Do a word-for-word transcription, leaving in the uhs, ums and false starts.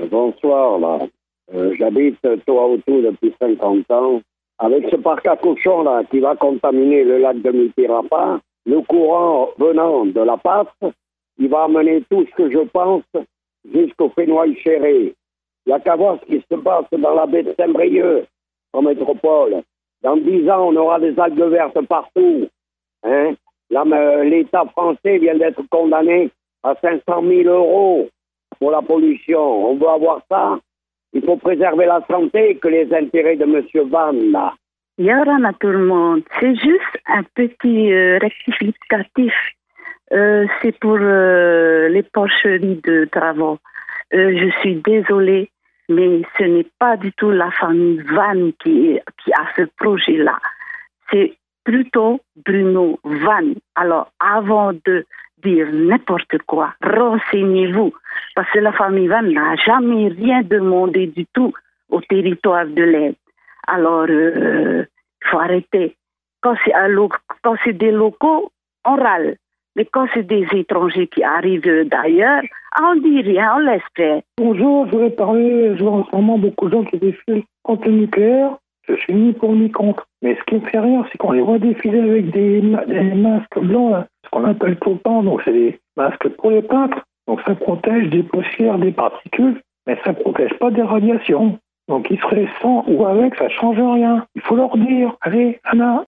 bonsoir, là. Euh, j'habite toit autour depuis cinquante ans. Avec ce parc à cochons, là, qui va contaminer le lac de Mipirapa, le courant venant de la Passe, il va amener tout ce que je pense jusqu'au Fénois-Chéré. Il n'y a qu'à voir ce qui se passe dans la baie de Saint-Brieuc, en métropole. Dans dix ans, on aura des algues vertes partout. Hein? Là, l'État français vient d'être condamné à cinq cent mille euros pour la pollution. On veut avoir ça. Il faut préserver la santé que les intérêts de M. Van, là. Yorana tout le monde. C'est juste un petit euh, rectificatif. Euh, c'est pour euh, les porcheries de travaux. Euh, je suis désolée, mais ce n'est pas du tout la famille Van qui, qui a ce projet-là. C'est plutôt Bruno Van. Alors, avant de dire n'importe quoi, renseignez-vous. Parce que la famille Van n'a jamais rien demandé du tout au territoire de l'Aide. Alors, il euh, faut arrêter. Quand c'est, un lo- quand c'est des locaux, on râle. Mais quand c'est des étrangers qui arrivent d'ailleurs, on dit rien, on laisse faire. Bonjour, je voudrais parler, je vois en ce moment beaucoup de gens qui défilent contre le nucléaire. Je suis ni pour ni contre. Mais ce qui me fait rire, c'est qu'on les voit défiler avec des, ma- des masques blancs, là, ce qu'on appelle tout le temps, donc c'est des masques pour les peintres. Donc ça protège des poussières, des particules, mais ça ne protège pas des radiations. Donc ils seraient sans ou avec, ça ne change rien. Il faut leur dire, allez, Anna,